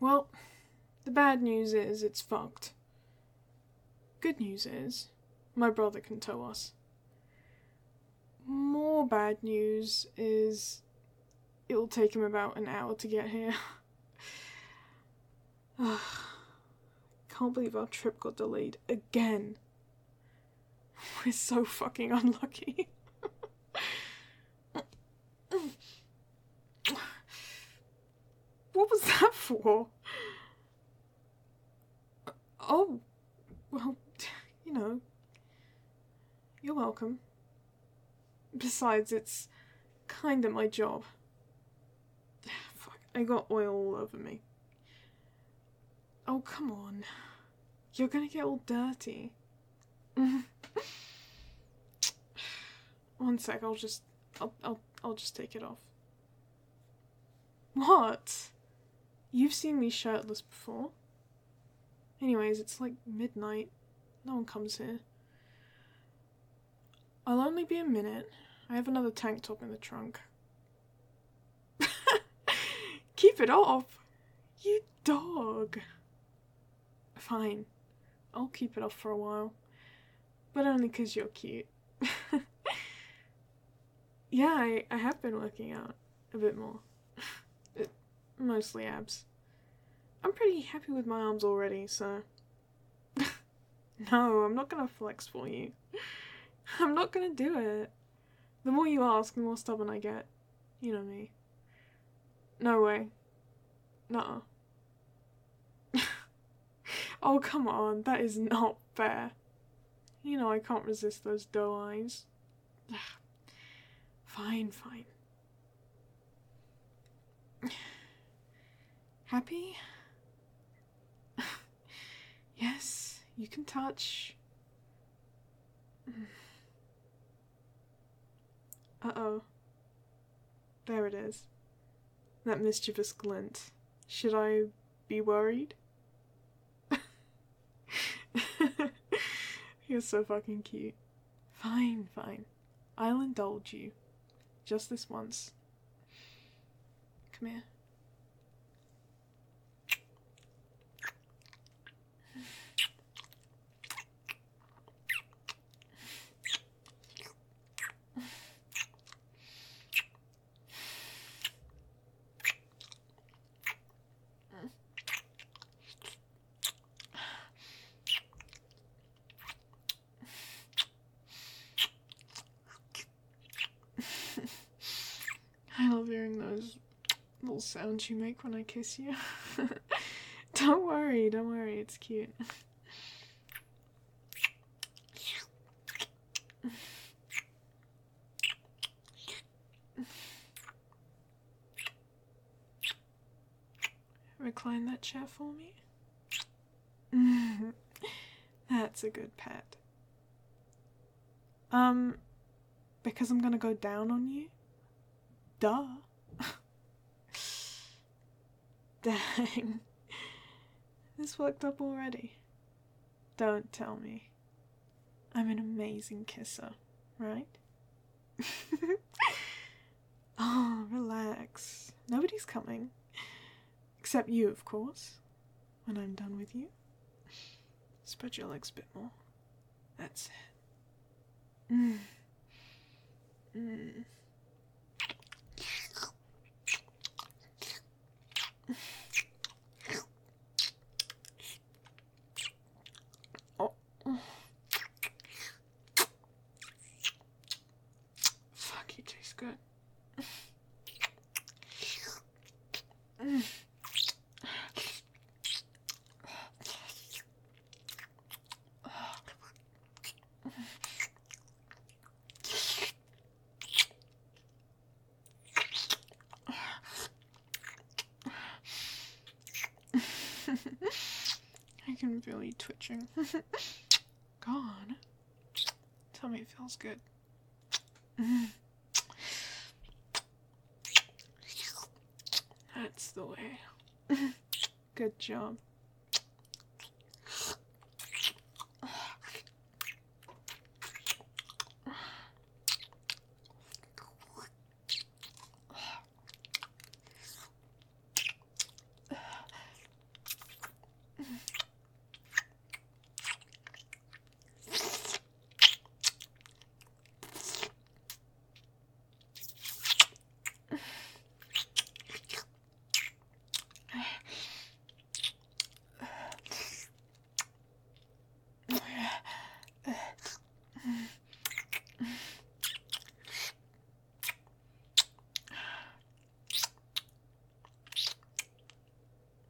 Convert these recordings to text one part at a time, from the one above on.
Well, the bad news is it's fucked. Good news is my brother can tow us. More bad news is it'll take him about an hour to get here. Can't believe our trip got delayed again. We're so fucking unlucky. What was that for? Oh, well, you know, you're welcome. Besides, it's kinda my job. Fuck, I got oil all over me. Oh, come on. You're gonna get all dirty. One sec, I'll just take it off. What? You've seen me shirtless before. Anyways, it's like midnight. No one comes here. I'll only be a minute. I have another tank top in the trunk. Keep it off! You dog! Fine. I'll keep it off for a while. But only 'cause you're cute. Yeah, I have been working out a bit more. Mostly abs. I'm pretty happy with my arms already, so... No, I'm not gonna flex for you. I'm not gonna do it. The more you ask, the more stubborn I get. You know me. No way. Nuh-uh. Oh, come on, that is not fair. You know I can't resist those doe eyes. Fine. Happy? Yes, you can touch. Uh-oh. There it is. That mischievous glint. Should I be worried? You're so fucking cute. Fine. I'll indulge you. Just this once. Come here. I love hearing those little sounds you make when I kiss you. Don't worry, it's cute. Recline that chair for me. That's a good pet. Because I'm gonna go down on you? Duh. Dang. This worked up already. Don't tell me. I'm an amazing kisser, right? Oh, relax. Nobody's coming. Except you, of course. When I'm done with you. Spread your legs a bit more. That's it. Oh. Fuck, you taste good. I can feel you twitching. Go on. Tell me it feels good. That's the way. Good job.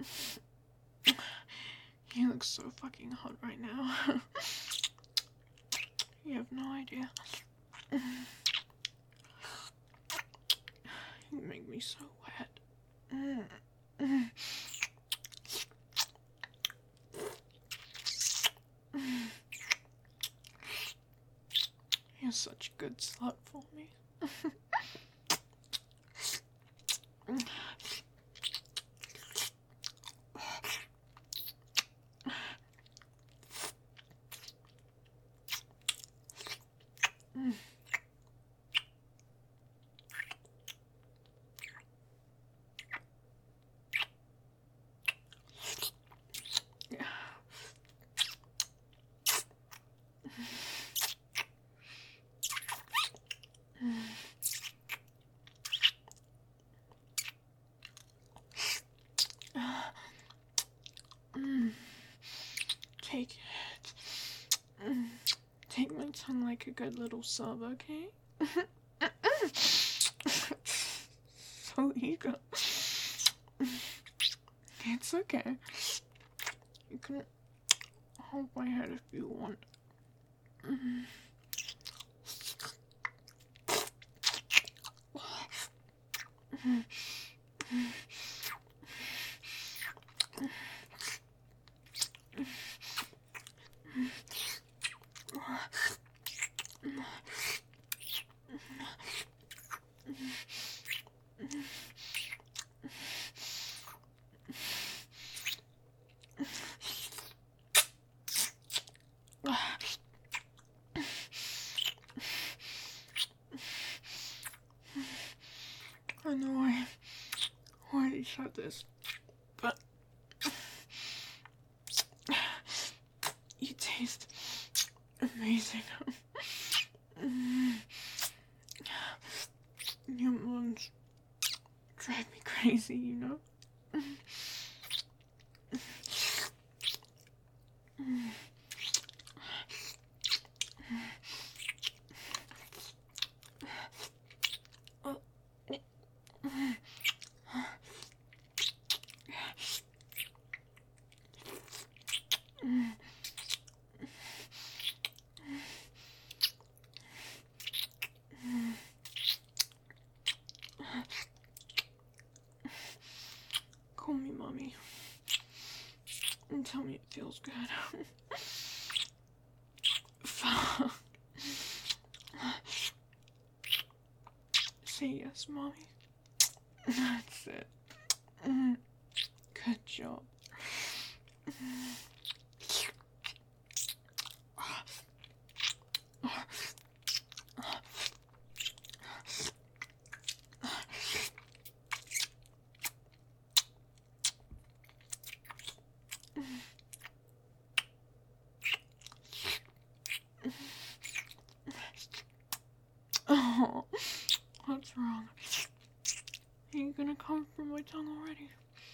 You look so fucking hot right now. You have no idea. You make me so wet. You're such a good slut for me. Take it. Take my tongue like a good little sub, okay? So eager. It's okay. You can hold my head if you want. I know I already said this, but you taste amazing. Your moms drive me crazy, you know? Call me mommy and tell me it feels good. Fuck. Say yes, mommy. That's it. Good job. Oh, what's wrong? Are you gonna come for my tongue already?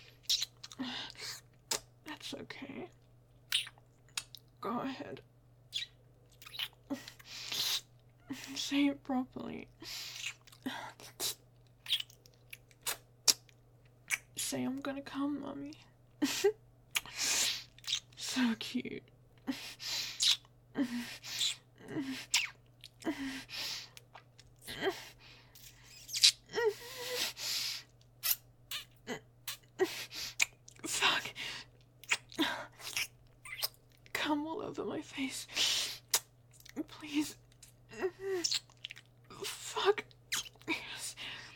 That's okay. Go ahead. Say it properly. Say I'm gonna come, mommy. So cute. Fuck. Come all over my face. Please. Fuck. Yes.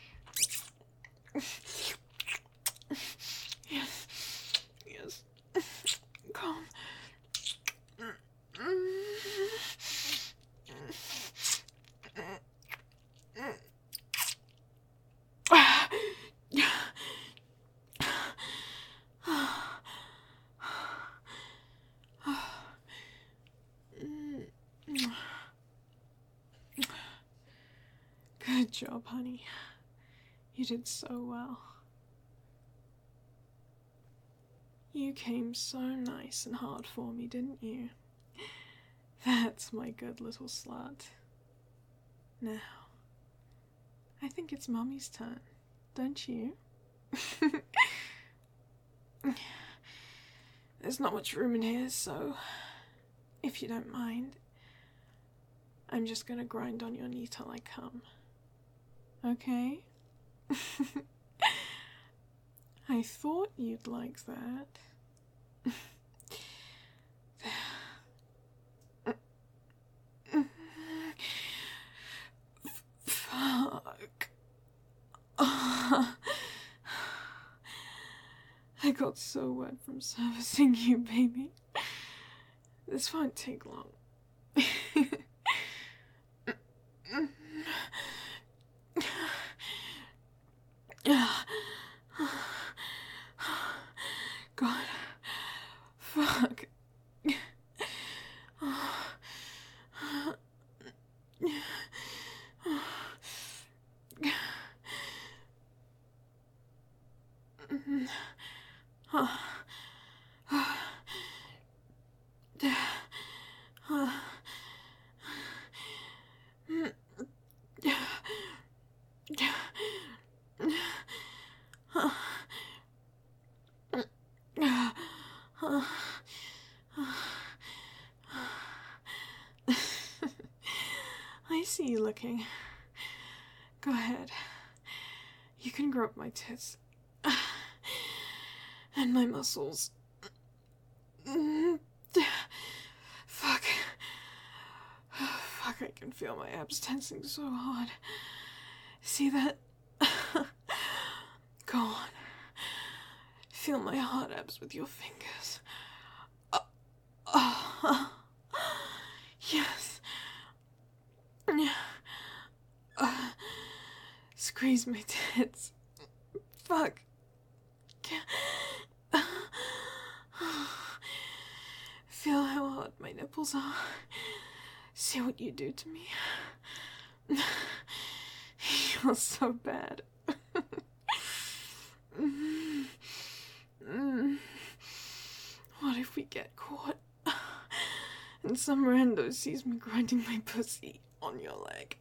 Yes. Yes. Come. Good job, honey. You did so well. You came so nice and hard for me, didn't you? That's my good little slut. Now, I think it's Mummy's turn, don't you? There's not much room in here, so if you don't mind, I'm just gonna grind on your knee till I come. Okay? I thought you'd like that. Fuck. I got so wet from servicing you, baby. This won't take long. God. Fuck. I see you looking. Go ahead. You can grab my tits. And my muscles. Fuck. Fuck, I can feel my abs tensing so hard. See that? Go on. Feel my hard abs with your fingers. Yes. Squeeze my tits. Fuck. Feel how hard my nipples are. See what you do to me. You're so bad. What if we get caught and some rando sees me grinding my pussy on your leg?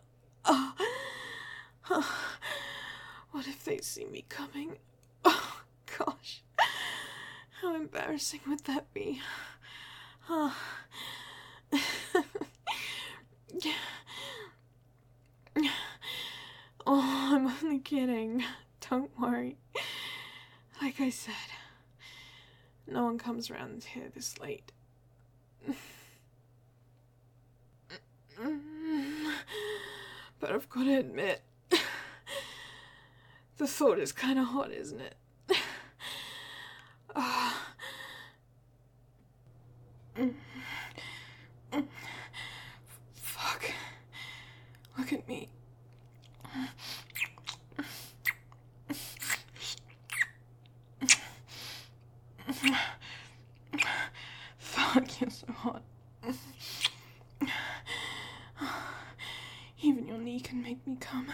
What if they see me coming? Oh, gosh. How embarrassing would that be? Oh, I'm only kidding. Don't worry. Like I said, no one comes around here this late. But I've got to admit, the thought is kind of hot, isn't it? Fuck. Look at me. Fuck, you're so hot. Even your knee can make me come.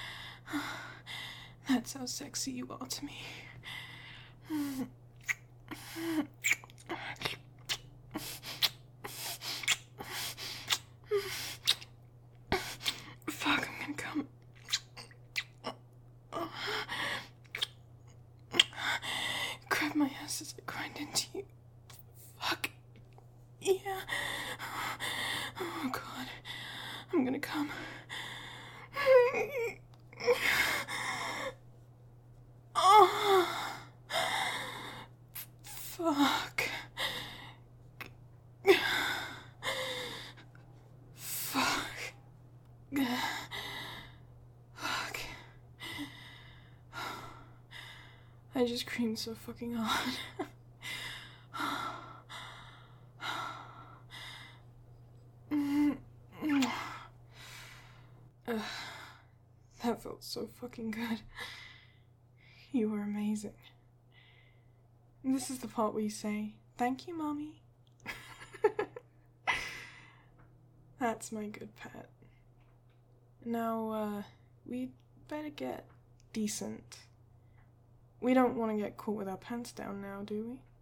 That's how sexy you are to me. Fuck, I'm gonna come. Grab my ass as I grind into you. Fuck. Yeah. Oh, God. I'm gonna come. Oh. Fuck. Fuck. Fuck. I just screamed so fucking hard. That felt so fucking good. You were amazing. And this is the part where you say, "Thank you, Mommy." That's my good pet. Now, we'd better get decent. We don't want to get caught with our pants down now, do we?